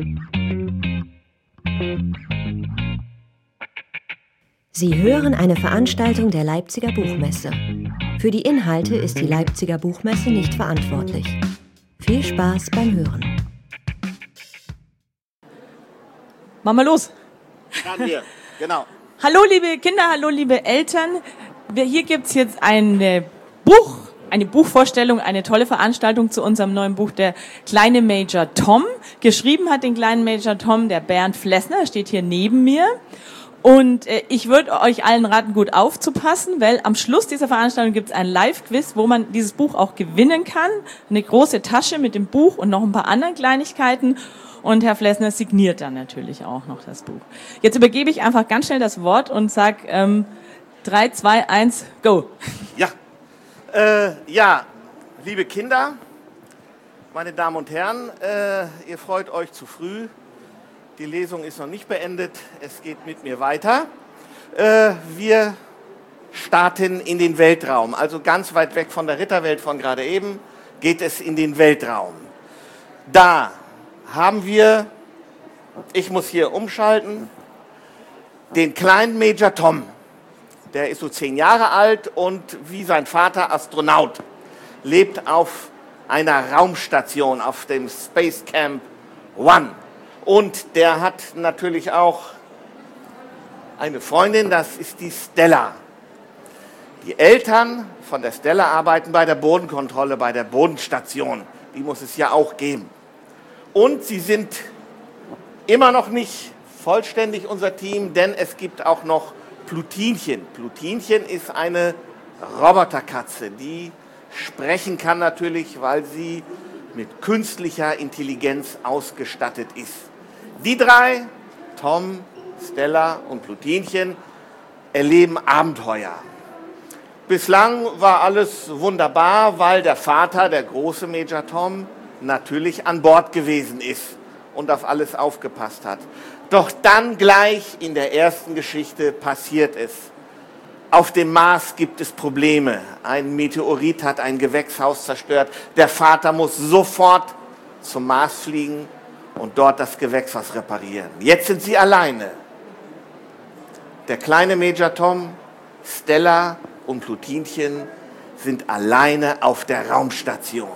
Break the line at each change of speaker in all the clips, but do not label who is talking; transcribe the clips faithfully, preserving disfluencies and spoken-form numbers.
Sie hören eine Veranstaltung der Leipziger Buchmesse. Für die Inhalte ist die Leipziger Buchmesse nicht verantwortlich. Viel Spaß beim Hören.
Machen wir los.
Machen wir, genau.
Hallo liebe Kinder, hallo liebe Eltern. Wir, hier gibt es jetzt ein Buch, eine Buchvorstellung, eine tolle Veranstaltung zu unserem neuen Buch, der kleine Major Tom. Geschrieben hat den kleinen Major Tom der Bernd Flessner, steht hier neben mir. Und äh, ich würde euch allen raten, gut aufzupassen, weil am Schluss dieser Veranstaltung gibt es ein Live-Quiz, wo man dieses Buch auch gewinnen kann. Eine große Tasche mit dem Buch und noch ein paar anderen Kleinigkeiten. Und Herr Flessner signiert dann natürlich auch noch das Buch. Jetzt übergebe ich einfach ganz schnell das Wort und sag ähm, drei, zwei, eins, go.
Ja, äh, ja, liebe Kinder, meine Damen und Herren, äh, ihr freut euch zu früh. Die Lesung ist noch nicht beendet, es geht mit mir weiter. Äh, wir starten in den Weltraum, also ganz weit weg von der Ritterwelt von gerade eben, geht es in den Weltraum. Da haben wir, ich muss hier umschalten, den kleinen Major Tom. Der ist so zehn Jahre alt und wie sein Vater Astronaut, lebt auf einer Raumstation, auf dem Space Camp One. Und der hat natürlich auch eine Freundin, das ist die Stella. Die Eltern von der Stella arbeiten bei der Bodenkontrolle, bei der Bodenstation. Die muss es ja auch geben. Und sie sind immer noch nicht vollständig unser Team, denn es gibt auch noch Plutinchen. Plutinchen ist eine Roboterkatze, die sprechen kann natürlich, weil sie mit künstlicher Intelligenz ausgestattet ist. Die drei, Tom, Stella und Plutinchen, erleben Abenteuer. Bislang war alles wunderbar, weil der Vater, der große Major Tom, natürlich an Bord gewesen ist und auf alles aufgepasst hat. Doch dann gleich in der ersten Geschichte passiert es. Auf dem Mars gibt es Probleme. Ein Meteorit hat ein Gewächshaus zerstört. Der Vater muss sofort zum Mars fliegen und dort das Gewächshaus reparieren. Jetzt sind sie alleine. Der kleine Major Tom, Stella und Plutinchen sind alleine auf der Raumstation.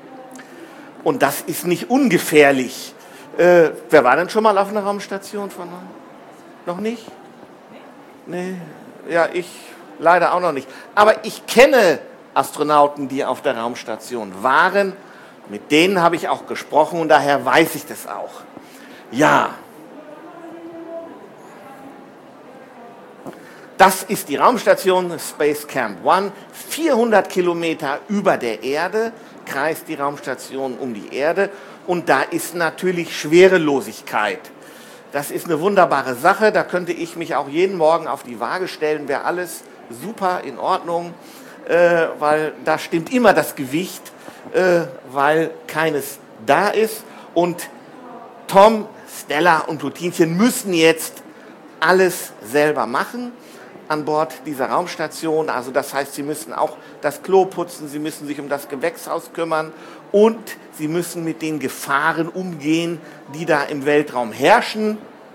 Und das ist nicht ungefährlich. Äh, wer war denn schon mal auf einer Raumstation von uns? Noch nicht? Nee. Ja, ich leider auch noch nicht. Aber ich kenne Astronauten, die auf der Raumstation waren. Mit denen habe ich auch gesprochen und daher weiß ich das auch. Ja. Das ist die Raumstation Space Camp One. vierhundert Kilometer über der Erde kreist die Raumstation um die Erde. Und da ist natürlich Schwerelosigkeit. Das ist eine wunderbare Sache, da könnte ich mich auch jeden Morgen auf die Waage stellen, wäre alles super in Ordnung, äh, weil da stimmt immer das Gewicht, äh, weil keines da ist. Und Tom, Stella und Plutinchen müssen jetzt alles selber machen an Bord dieser Raumstation. Also das heißt, sie müssen auch das Klo putzen, sie müssen sich um das Gewächshaus kümmern und sie müssen mit den Gefahren umgehen, die da im Weltraum herrschen.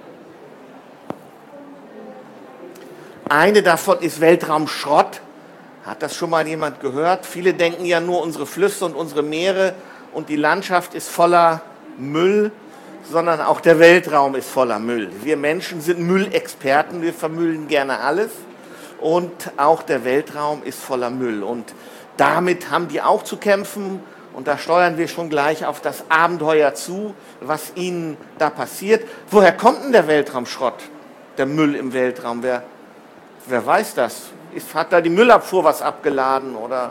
Eine davon ist Weltraumschrott. Hat das schon mal jemand gehört? Viele denken ja nur, unsere Flüsse und unsere Meere und die Landschaft ist voller Müll, sondern auch der Weltraum ist voller Müll. Wir Menschen sind Müllexperten, wir vermüllen gerne alles und auch der Weltraum ist voller Müll. Und damit haben die auch zu kämpfen. Und da steuern wir schon gleich auf das Abenteuer zu, was ihnen da passiert. Woher kommt denn der Weltraumschrott, der Müll im Weltraum? Wer, wer weiß das? Ist, hat da die Müllabfuhr was abgeladen? Oder?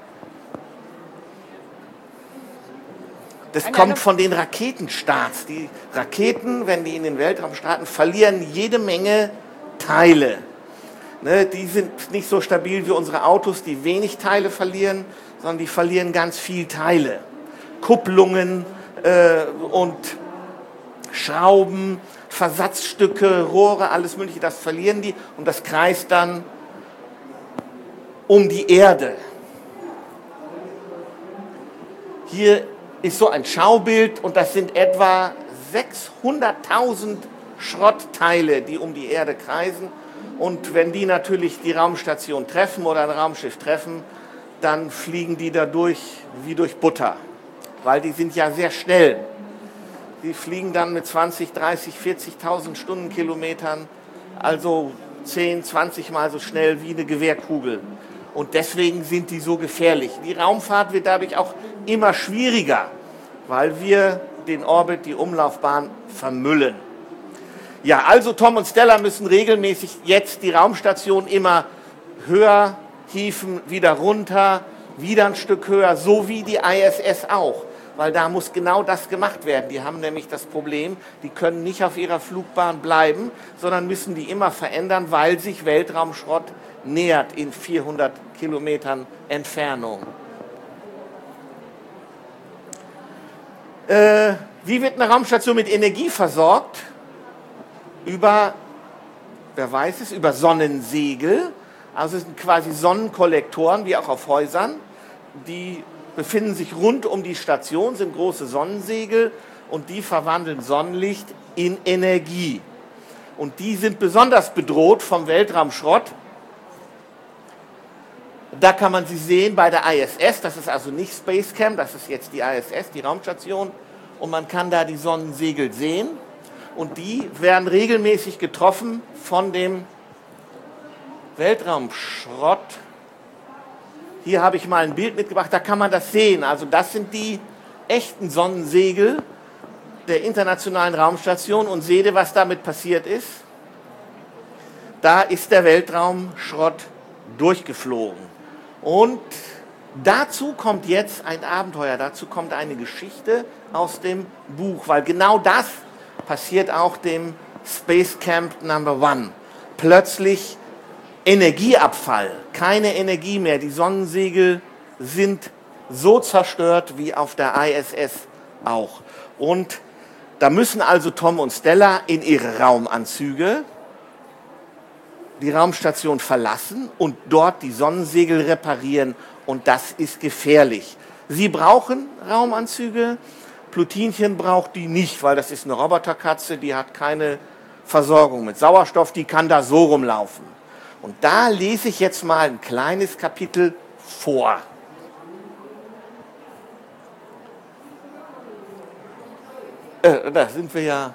Das kommt von den Raketenstarts. Die Raketen, wenn die in den Weltraum starten, verlieren jede Menge Teile. Ne, die sind nicht so stabil wie unsere Autos, die wenig Teile verlieren, sondern die verlieren ganz viel Teile. Kupplungen äh, und Schrauben, Versatzstücke, Rohre, alles Mögliche, das verlieren die und das kreist dann um die Erde. Hier ist so ein Schaubild und das sind etwa sechshunderttausend Schrottteile, die um die Erde kreisen. Und wenn die natürlich die Raumstation treffen oder ein Raumschiff treffen, dann fliegen die dadurch wie durch Butter, weil die sind ja sehr schnell. Die fliegen dann mit zwanzig, dreißig, vierzigtausend Stundenkilometern, also zehn, zwanzig Mal so schnell wie eine Gewehrkugel. Und deswegen sind die so gefährlich. Die Raumfahrt wird dadurch auch immer schwieriger, weil wir den Orbit, die Umlaufbahn vermüllen. Ja, also Tom und Stella müssen regelmäßig jetzt die Raumstation immer höher hieven, wieder runter, wieder ein Stück höher, so wie die I S S auch. Weil da muss genau das gemacht werden. Die haben nämlich das Problem, die können nicht auf ihrer Flugbahn bleiben, sondern müssen die immer verändern, weil sich Weltraumschrott nähert in vierhundert Kilometern Entfernung. Äh, wie wird eine Raumstation mit Energie versorgt? Über, wer weiß es, über Sonnensegel. Also es sind quasi Sonnenkollektoren, wie auch auf Häusern. Die befinden sich rund um die Station, sind große Sonnensegel und die verwandeln Sonnenlicht in Energie. Und die sind besonders bedroht vom Weltraumschrott. Da kann man sie sehen bei der I S S, das ist also nicht Spacecam, das ist jetzt die I S S, die Raumstation. Und man kann da die Sonnensegel sehen. Und die werden regelmäßig getroffen von dem Weltraumschrott. Hier habe ich mal ein Bild mitgebracht, da kann man das sehen. Also das sind die echten Sonnensegel der Internationalen Raumstation. Und seht ihr, was damit passiert ist? Da ist der Weltraumschrott durchgeflogen. Und dazu kommt jetzt ein Abenteuer, dazu kommt eine Geschichte aus dem Buch, weil genau das passiert auch dem Space Camp Number One. Plötzlich Energieabfall, keine Energie mehr. Die Sonnensegel sind so zerstört wie auf der I S S auch. Und da müssen also Tom und Stella in ihre Raumanzüge die Raumstation verlassen und dort die Sonnensegel reparieren. Und das ist gefährlich. Sie brauchen Raumanzüge. Plutinchen braucht die nicht, weil das ist eine Roboterkatze, die hat keine Versorgung mit Sauerstoff, die kann da so rumlaufen. Und da lese ich jetzt mal ein kleines Kapitel vor. Äh, da sind wir ja.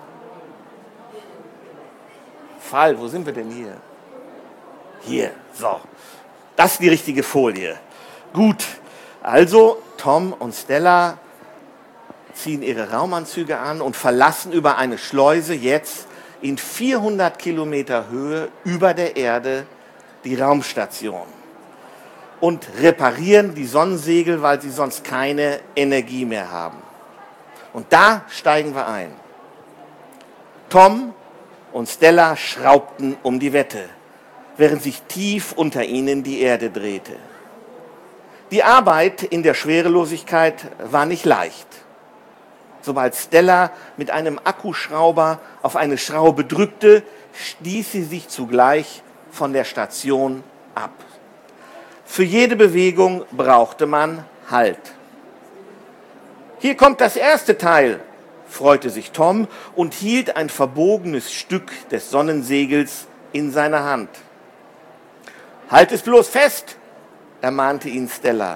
Fall, wo sind wir denn hier? Hier, so. Das ist die richtige Folie. Gut, also Tom und Stella ziehen ihre Raumanzüge an und verlassen über eine Schleuse jetzt in vierhundert Kilometer Höhe über der Erde die Raumstation und reparieren die Sonnensegel, weil sie sonst keine Energie mehr haben. Und da steigen wir ein. Tom und Stella schraubten um die Wette, während sich tief unter ihnen die Erde drehte. Die Arbeit in der Schwerelosigkeit war nicht leicht. Sobald Stella mit einem Akkuschrauber auf eine Schraube drückte, stieß sie sich zugleich von der Station ab. Für jede Bewegung brauchte man Halt. Hier kommt das erste Teil, freute sich Tom und hielt ein verbogenes Stück des Sonnensegels in seiner Hand. Halt es bloß fest, ermahnte ihn Stella.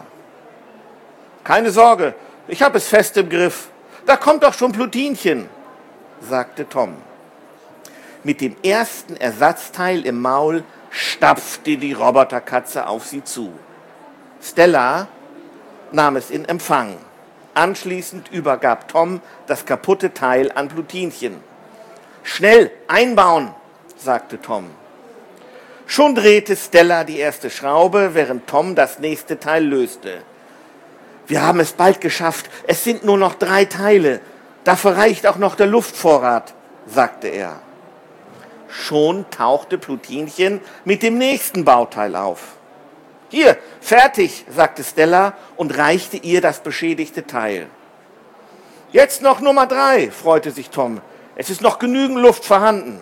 Keine Sorge, ich habe es fest im Griff. Da kommt doch schon Plutinchen, sagte Tom. Mit dem ersten Ersatzteil im Maul stapfte die Roboterkatze auf sie zu. Stella nahm es in Empfang. Anschließend übergab Tom das kaputte Teil an Plutinchen. Schnell einbauen, sagte Tom. Schon drehte Stella die erste Schraube, während Tom das nächste Teil löste. Wir haben es bald geschafft. Es sind nur noch drei Teile. Dafür reicht auch noch der Luftvorrat, sagte er. Schon tauchte Plutinchen mit dem nächsten Bauteil auf. Hier, fertig, sagte Stella und reichte ihr das beschädigte Teil. Jetzt noch Nummer drei, freute sich Tom. Es ist noch genügend Luft vorhanden.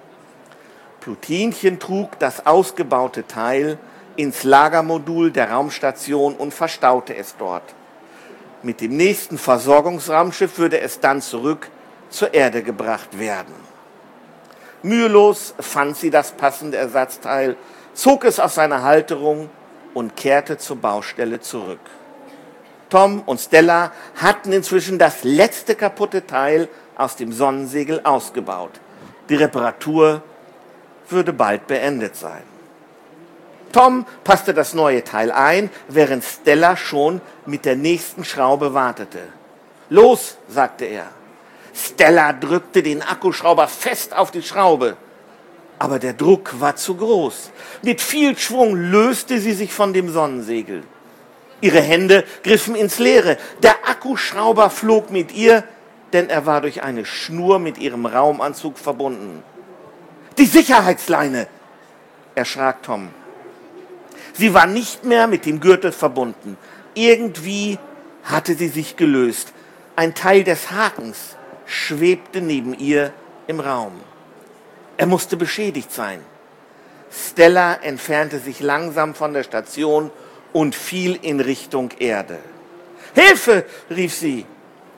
Plutinchen trug das ausgebaute Teil ins Lagermodul der Raumstation und verstaute es dort. Mit dem nächsten Versorgungsraumschiff würde es dann zurück zur Erde gebracht werden. Mühelos fand sie das passende Ersatzteil, zog es aus seiner Halterung und kehrte zur Baustelle zurück. Tom und Stella hatten inzwischen das letzte kaputte Teil aus dem Sonnensegel ausgebaut. Die Reparatur würde bald beendet sein. Tom passte das neue Teil ein, während Stella schon mit der nächsten Schraube wartete. »Los«, sagte er. Stella drückte den Akkuschrauber fest auf die Schraube. Aber der Druck war zu groß. Mit viel Schwung löste sie sich von dem Sonnensegel. Ihre Hände griffen ins Leere. Der Akkuschrauber flog mit ihr, denn er war durch eine Schnur mit ihrem Raumanzug verbunden. »Die Sicherheitsleine«, erschrak Tom. Sie war nicht mehr mit dem Gürtel verbunden. Irgendwie hatte sie sich gelöst. Ein Teil des Hakens schwebte neben ihr im Raum. Er musste beschädigt sein. Stella entfernte sich langsam von der Station und fiel in Richtung Erde. »Hilfe«, rief sie.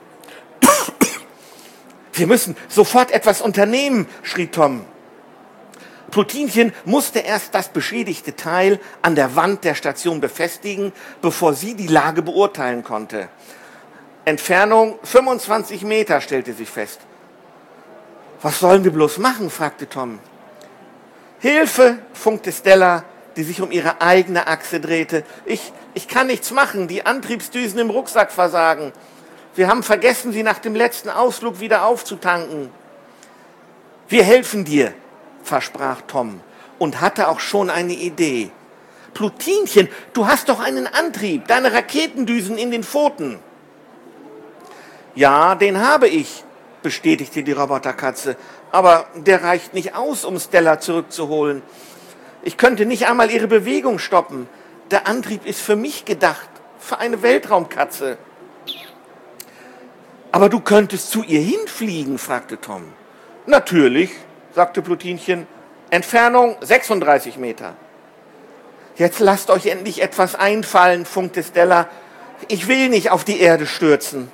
»Wir müssen sofort etwas unternehmen«, schrie Tom. Plutinchen musste erst das beschädigte Teil an der Wand der Station befestigen, bevor sie die Lage beurteilen konnte. Entfernung fünfundzwanzig Meter, stellte sie fest. »Was sollen wir bloß machen?« fragte Tom. »Hilfe«, funkte Stella, die sich um ihre eigene Achse drehte. Ich, ich kann nichts machen, die Antriebsdüsen im Rucksack versagen. Wir haben vergessen, sie nach dem letzten Ausflug wieder aufzutanken.« »Wir helfen dir«, versprach Tom und hatte auch schon eine Idee. »Plutinchen, du hast doch einen Antrieb, deine Raketendüsen in den Pfoten.« »Ja, den habe ich«, bestätigte die Roboterkatze, »aber der reicht nicht aus, um Stella zurückzuholen. Ich könnte nicht einmal ihre Bewegung stoppen. Der Antrieb ist für mich gedacht, für eine Weltraumkatze.« »Aber du könntest zu ihr hinfliegen?« fragte Tom. »Natürlich«, sagte Plutinchen, »Entfernung sechsunddreißig Meter.« »Jetzt lasst euch endlich etwas einfallen«, funkte Stella. »Ich will nicht auf die Erde stürzen.«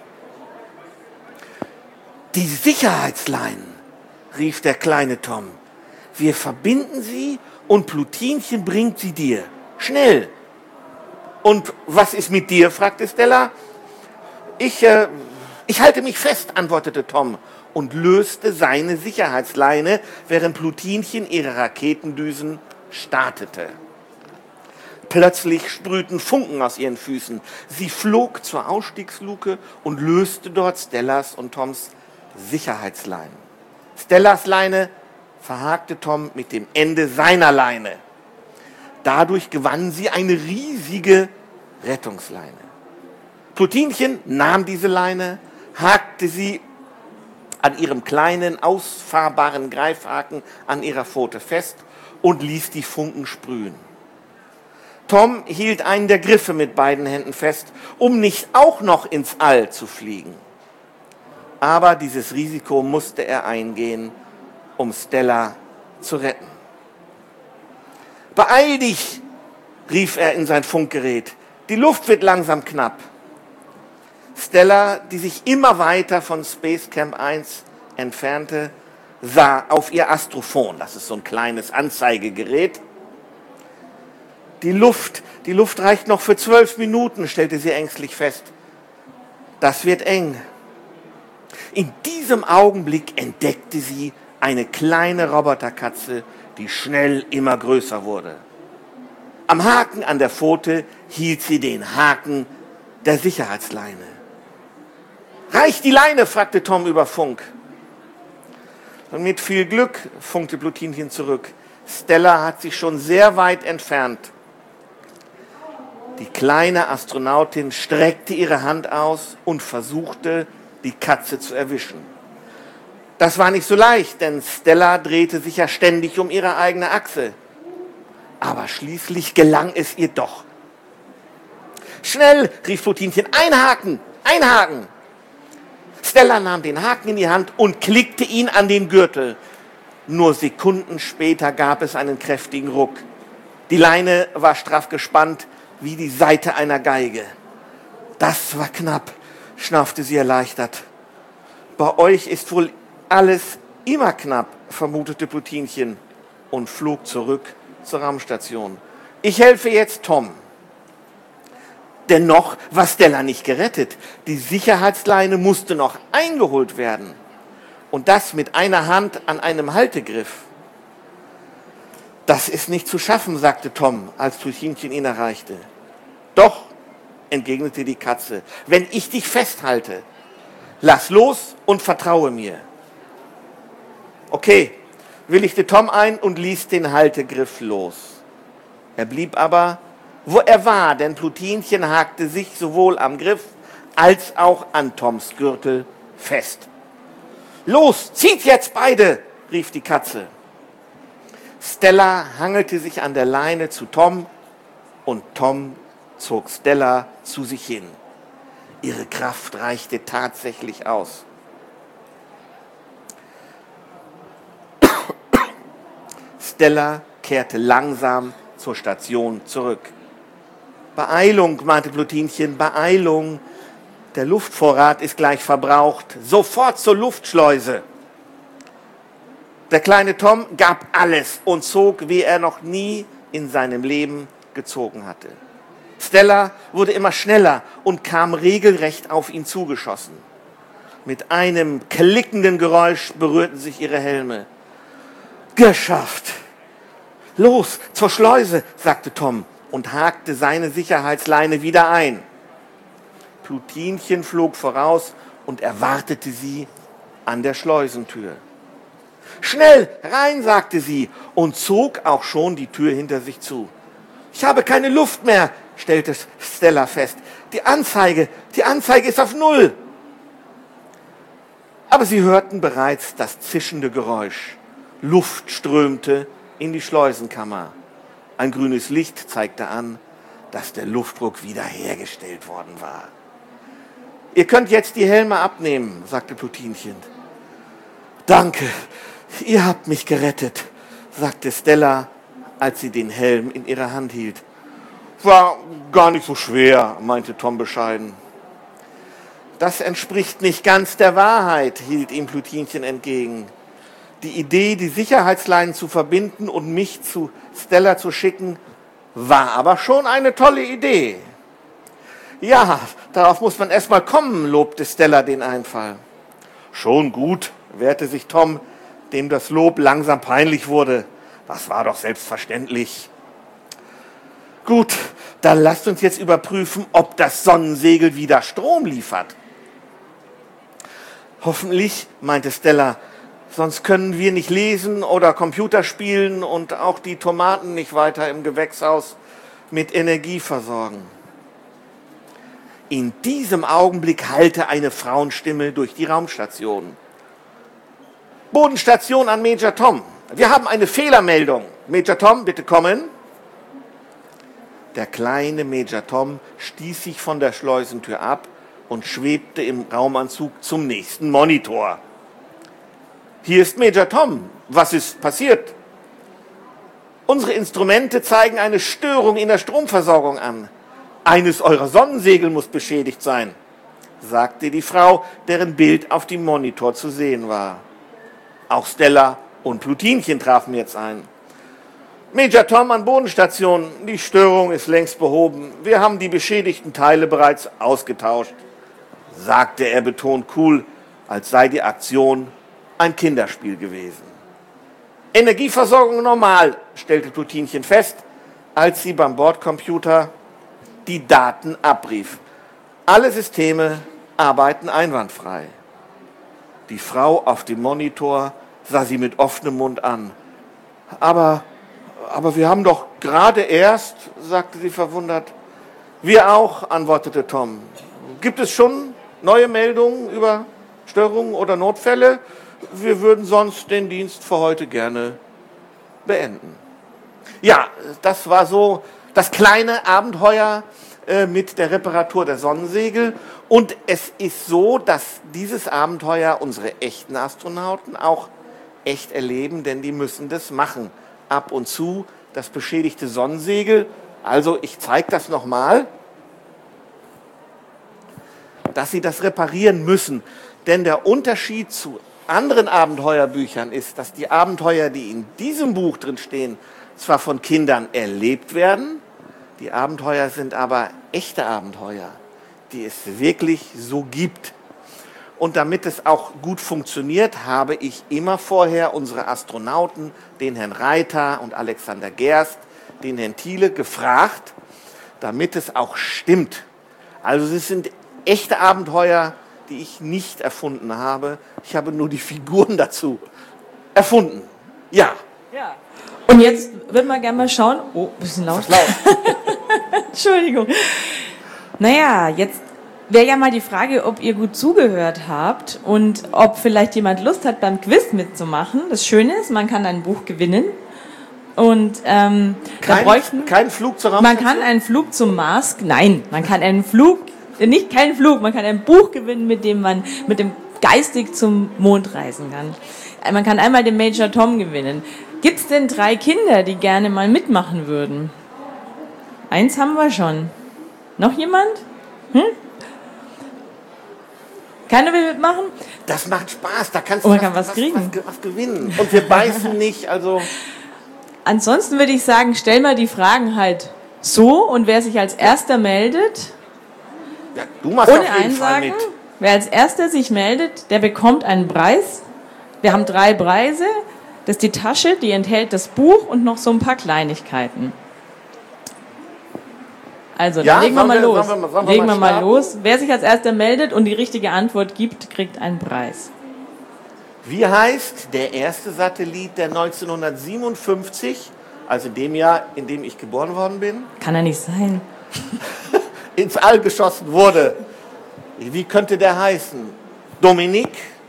»Die Sicherheitsleinen«, rief der kleine Tom. »Wir verbinden sie und Plutinchen bringt sie dir. Schnell!« »Und was ist mit dir?« fragte Stella. Ich, äh, ich halte mich fest«, antwortete Tom und löste seine Sicherheitsleine, während Plutinchen ihre Raketendüsen startete. Plötzlich sprühten Funken aus ihren Füßen. Sie flog zur Ausstiegsluke und löste dort Stellas und Toms Sicherheitsleinen. Stellas Leine verhakte Tom mit dem Ende seiner Leine. Dadurch gewann sie eine riesige Rettungsleine. Plutinchen nahm diese Leine, hakte sie an ihrem kleinen, ausfahrbaren Greifhaken an ihrer Pfote fest und ließ die Funken sprühen. Tom hielt einen der Griffe mit beiden Händen fest, um nicht auch noch ins All zu fliegen. Aber dieses Risiko musste er eingehen, um Stella zu retten. »Beeil dich«, rief er in sein Funkgerät. »Die Luft wird langsam knapp.« Stella, die sich immer weiter von Space Camp eins entfernte, sah auf ihr Astrophon. Das ist so ein kleines Anzeigegerät. Die Luft, die Luft reicht noch für zwölf Minuten, stellte sie ängstlich fest. Das wird eng. In diesem Augenblick entdeckte sie eine kleine Roboterkatze, die schnell immer größer wurde. Am Haken an der Pfote hielt sie den Haken der Sicherheitsleine. »Reicht die Leine?« fragte Tom über Funk. Und mit viel Glück, funkte Plutinchen zurück. Stella hat sich schon sehr weit entfernt. Die kleine Astronautin streckte ihre Hand aus und versuchte, die Katze zu erwischen. Das war nicht so leicht, denn Stella drehte sich ja ständig um ihre eigene Achse. Aber schließlich gelang es ihr doch. »Schnell«, rief Plutinchen, »einhaken, einhaken!« Stella nahm den Haken in die Hand und klickte ihn an den Gürtel. Nur Sekunden später gab es einen kräftigen Ruck. Die Leine war straff gespannt, wie die Saite einer Geige. »Das war knapp«, schnaufte sie erleichtert. Bei euch ist wohl alles immer knapp, vermutete Plutinchen und flog zurück zur Raumstation. Ich helfe jetzt Tom. Dennoch war Stella nicht gerettet. Die Sicherheitsleine musste noch eingeholt werden. Und das mit einer Hand an einem Haltegriff. Das ist nicht zu schaffen, sagte Tom, als Plutinchen ihn erreichte. Doch, entgegnete die Katze, wenn ich dich festhalte, lass los und vertraue mir. Okay, willigte Tom ein und ließ den Haltegriff los. Er blieb aber, wo er war, denn Plutinchen hakte sich sowohl am Griff als auch an Toms Gürtel fest. Los, zieht jetzt beide, rief die Katze. Stella hangelte sich an der Leine zu Tom und Tom zog Stella zu sich hin. Ihre Kraft reichte tatsächlich aus. Stella kehrte langsam zur Station zurück. Beeilung, mahnte Plutinchen, Beeilung. Der Luftvorrat ist gleich verbraucht. Sofort zur Luftschleuse. Der kleine Tom gab alles und zog, wie er noch nie in seinem Leben gezogen hatte. Stella wurde immer schneller und kam regelrecht auf ihn zugeschossen. Mit einem klickenden Geräusch berührten sich ihre Helme. Geschafft! Los, zur Schleuse, sagte Tom und hakte seine Sicherheitsleine wieder ein. Plutinchen flog voraus und erwartete sie an der Schleusentür. Schnell, rein, sagte sie und zog auch schon die Tür hinter sich zu. Ich habe keine Luft mehr, stellte Stella fest. Die Anzeige, die Anzeige ist auf Null. Aber sie hörten bereits das zischende Geräusch. Luft strömte in die Schleusenkammer. Ein grünes Licht zeigte an, dass der Luftdruck wiederhergestellt worden war. Ihr könnt jetzt die Helme abnehmen, sagte Plutinchen. Danke, ihr habt mich gerettet, sagte Stella, als sie den Helm in ihrer Hand hielt. War gar nicht so schwer, meinte Tom bescheiden. Das entspricht nicht ganz der Wahrheit, hielt ihm Plutinchen entgegen. Die Idee, die Sicherheitsleinen zu verbinden und mich zu Stella zu schicken, war aber schon eine tolle Idee. Ja, darauf muss man erst mal kommen, lobte Stella den Einfall. Schon gut, wehrte sich Tom, dem das Lob langsam peinlich wurde. Das war doch selbstverständlich. Gut, dann lasst uns jetzt überprüfen, ob das Sonnensegel wieder Strom liefert. Hoffentlich, meinte Stella, sonst können wir nicht lesen oder Computer spielen und auch die Tomaten nicht weiter im Gewächshaus mit Energie versorgen. In diesem Augenblick hallte eine Frauenstimme durch die Raumstation. Bodenstation an Major Tom. Wir haben eine Fehlermeldung. Major Tom, bitte kommen. Der kleine Major Tom stieß sich von der Schleusentür ab und schwebte im Raumanzug zum nächsten Monitor. Hier ist Major Tom. Was ist passiert? Unsere Instrumente zeigen eine Störung in der Stromversorgung an. Eines eurer Sonnensegel muss beschädigt sein, sagte die Frau, deren Bild auf dem Monitor zu sehen war. Auch Stella und Plutinchen trafen jetzt ein. Major Tom an Bodenstation, die Störung ist längst behoben. Wir haben die beschädigten Teile bereits ausgetauscht, sagte er betont cool, als sei die Aktion ein Kinderspiel gewesen. Energieversorgung normal, stellte Plutinchen fest, als sie beim Bordcomputer die Daten abrief. Alle Systeme arbeiten einwandfrei. Die Frau auf dem Monitor sah sie mit offenem Mund an. Aber, aber wir haben doch gerade erst, sagte sie verwundert. Wir auch, antwortete Tom. Gibt es schon neue Meldungen über Störungen oder Notfälle? Wir würden sonst den Dienst für heute gerne beenden. Ja, das war so das kleine Abenteuer äh, mit der Reparatur der Sonnensegel. Und es ist so, dass dieses Abenteuer unsere echten Astronauten auch echt erleben, denn die müssen das machen. Ab und zu das beschädigte Sonnensegel. Also ich zeige das nochmal, dass sie das reparieren müssen. Denn der Unterschied zu anderen Abenteuerbüchern ist, dass die Abenteuer, die in diesem Buch drin stehen, zwar von Kindern erlebt werden, die Abenteuer sind aber echte Abenteuer, die es wirklich so gibt. Und damit es auch gut funktioniert, habe ich immer vorher unsere Astronauten, den Herrn Reiter und Alexander Gerst, den Herrn Thiele, gefragt, damit es auch stimmt. Also es sind echte Abenteuer, die ich nicht erfunden habe. Ich habe nur die Figuren dazu erfunden. Ja.
Ja. Und jetzt würden wir gerne mal schauen. Oh, ein bisschen laut.
laut.
Entschuldigung. Naja, jetzt wäre ja mal die Frage, ob ihr gut zugehört habt und ob vielleicht jemand Lust hat, beim Quiz mitzumachen. Das Schöne ist, man kann ein Buch gewinnen. Und ähm,
kein,
da bräuchten,
kein Flug zur
Raumstation? Man kann einen Flug zum Mars, nein, man kann einen Flug, nicht keinen Flug, man kann ein Buch gewinnen, mit dem man mit dem geistig zum Mond reisen kann. Man kann einmal den Major Tom gewinnen. Gibt es denn drei Kinder, die gerne mal mitmachen würden? Eins haben wir schon. Noch jemand? Hm? Keiner will mitmachen?
Das macht Spaß, da kannst du
oh,
was,
kann was,
was,
kriegen.
Was, was gewinnen. Und wir beißen nicht, also...
Ansonsten würde ich sagen, stell mal die Fragen halt so und wer sich als Erster meldet,
ja, du machst
ohne
auf jeden
Einsagen,
Fall mit.
Wer als Erster sich meldet, der bekommt einen Preis. Wir haben drei Preise. Das ist die Tasche, die enthält das Buch und noch so ein paar Kleinigkeiten. Also,
ja,
legen wir mal
wir,
los.
Sollen wir, sollen wir
legen
mal
wir mal los. Wer sich als Erster meldet und die richtige Antwort gibt, kriegt einen Preis.
Wie heißt der erste Satellit, der neunzehnhundertsiebenundfünfzig, also in dem Jahr, in dem ich geboren worden bin,
kann er nicht sein,
ins All geschossen wurde? Wie könnte der heißen? Dominik?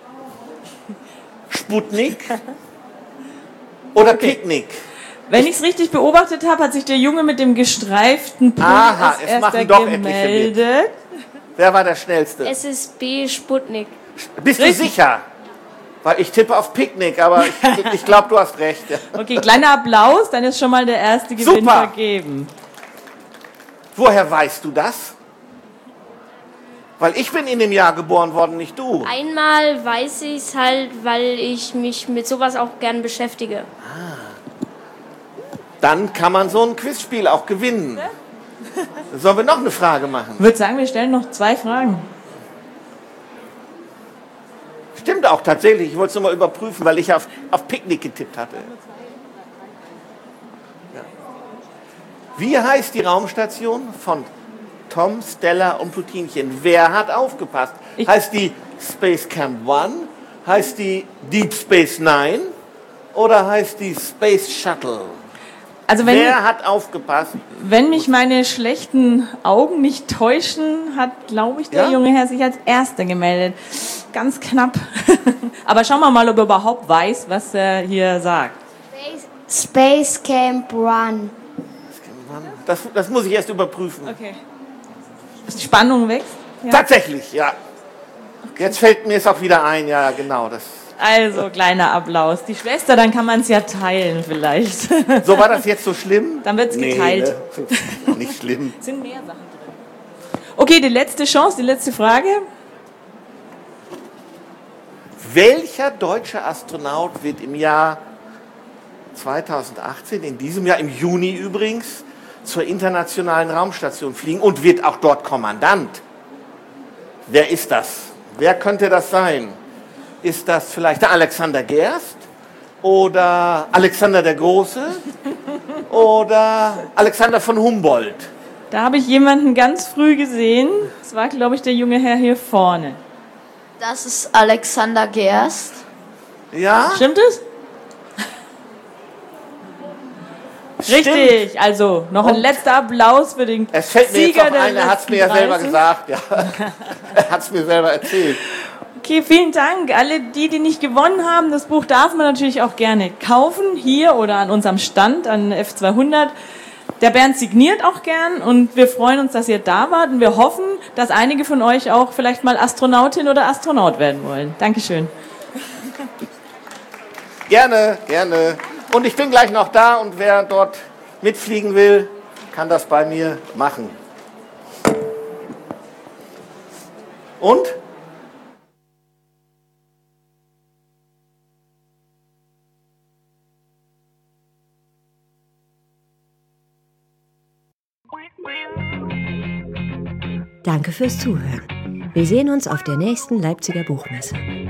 Sputnik? Oder okay. Picknick?
Wenn ich es richtig beobachtet habe, hat sich der Junge mit dem gestreiften Punkt
Aha,
als
es
erster
machen doch
gemeldet.
Etliche mit. Wer war der Schnellste?
S S B Sputnik.
Bist richtig. Du sicher? Weil ich tippe auf Picknick, aber ich, ich glaube, du hast recht. Ja.
Okay, kleiner Applaus, dann ist schon mal der erste Gewinn
Super.
vergeben.
Woher weißt du das? Weil ich bin in dem Jahr geboren worden, nicht du.
Einmal weiß ich es halt, weil ich mich mit sowas auch gern beschäftige.
Ah. Dann kann man so ein Quizspiel auch gewinnen. Ja? Sollen wir noch eine Frage machen?
Ich würde sagen, wir stellen noch zwei Fragen.
Stimmt auch tatsächlich. Ich wollte es nur mal überprüfen, weil ich auf, auf Picknick getippt hatte. Ja. Wie heißt die Raumstation von Tom, Stella und Plutinchen? Wer hat aufgepasst? Ich heißt die Space Camp One? Heißt die Deep Space Nine? Oder heißt die Space Shuttle?
Also wenn,
Wer hat aufgepasst?
Wenn mich meine schlechten Augen nicht täuschen, hat, glaube ich, der
ja?
junge Herr sich als Erster gemeldet. Ganz knapp. Aber schauen wir mal, ob er überhaupt weiß, was er hier sagt.
Space, Space Camp Run.
Das, das muss ich erst überprüfen.
Okay. Ist die Spannung wächst?
Ja. Tatsächlich, ja. Jetzt fällt mir es auch wieder ein, ja, genau. Das.
Also, kleiner Applaus. Die Schwester, dann kann man es ja teilen vielleicht.
So, war das jetzt so schlimm?
Dann wird es nee, geteilt.
Ne? Nicht schlimm.
Sind mehr Sachen drin. Okay, die letzte Chance, die letzte Frage.
Welcher deutsche Astronaut wird im Jahr zweitausendachtzehn, in diesem Jahr, im Juni übrigens, zur internationalen Raumstation fliegen und wird auch dort Kommandant? Wer ist das? Wer könnte das sein? Ist das vielleicht der Alexander Gerst oder Alexander der Große oder Alexander von Humboldt?
Da habe ich jemanden ganz früh gesehen. Das war, glaube ich, der junge Herr hier vorne.
Das ist Alexander Gerst.
Ja?
Stimmt es? Richtig, also noch ein letzter Applaus für den
es fällt mir
Sieger
jetzt auf ein, er hat es mir ja selber gesagt. Ja. Er hat es mir selber erzählt.
Okay, vielen Dank. Alle die, die nicht gewonnen haben, das Buch darf man natürlich auch gerne kaufen, hier oder an unserem Stand, an F zweihundert. Der Bernd signiert auch gern und wir freuen uns, dass ihr da wart und wir hoffen, dass einige von euch auch vielleicht mal Astronautin oder Astronaut werden wollen. Dankeschön.
Gerne, gerne. Und ich bin gleich noch da und wer dort mitfliegen will, kann das bei mir machen. Und?
Danke fürs Zuhören. Wir sehen uns auf der nächsten Leipziger Buchmesse.